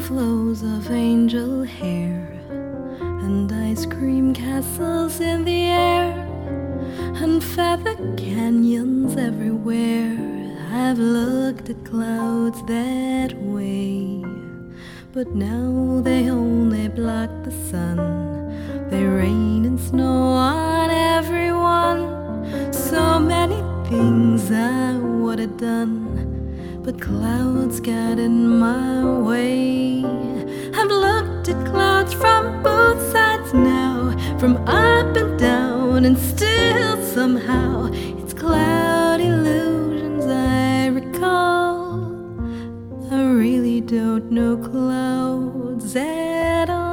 flows of angel hair and ice cream castles in the air and feather canyons everywhere. I've looked at clouds that way, but now they only block the sun. They rain and snow on everyone. So many things I would have done, but clouds got in my way. I've looked at clouds from both sides now, from up and down, and still somehow it's cloud illusions I recall. I really don't know clouds at all.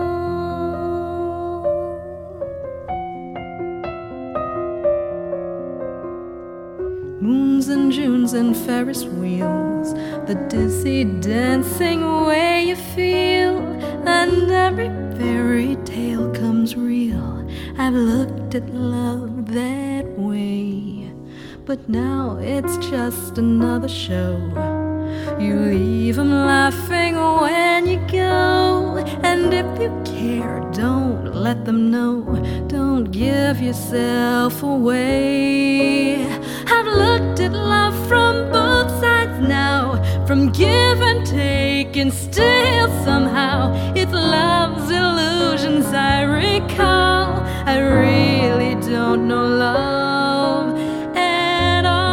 Moons and Junes and Ferris wheels, the dizzy dancing way you feel, and every fairy tale comes real. I've looked at love that way, but now it's just another show. You leave 'em laughing when you go, and if you care, don't let them know. Don't give yourself away. I've looked at love from both sides now, from give and take, and still somehow it's love's illusions I recall. I really don't know love at all.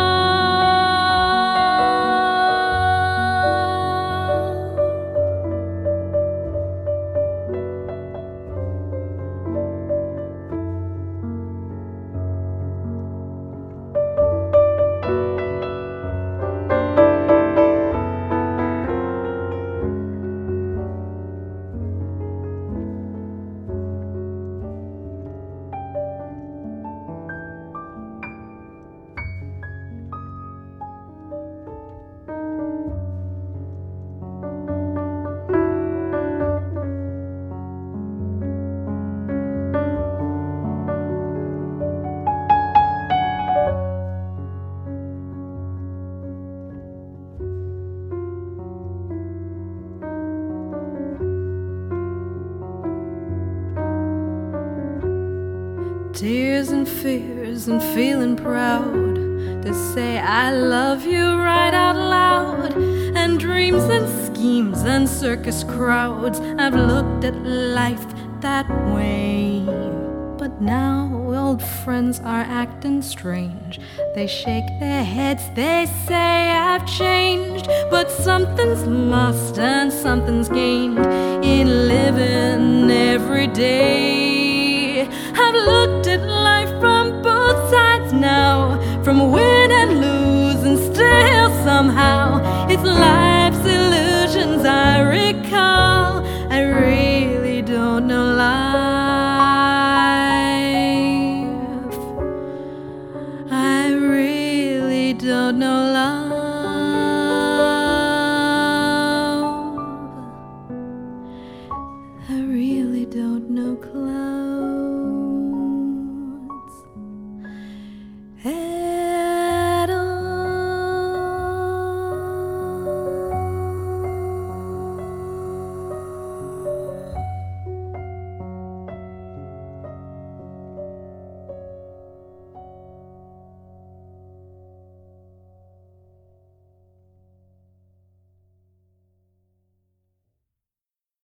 Tears and fears and feeling proud to say I love you right out loud, and dreams and schemes and circus crowds. I've looked at life that way, but now old friends are acting strange. They shake their heads, they say I've changed, but something's lost and something's gained in living every day. I've looked at life from both sides now, from win and lose, and still somehow it's life's illusions I recall. I really don't know life. I really don't know love. I really don't know clouds.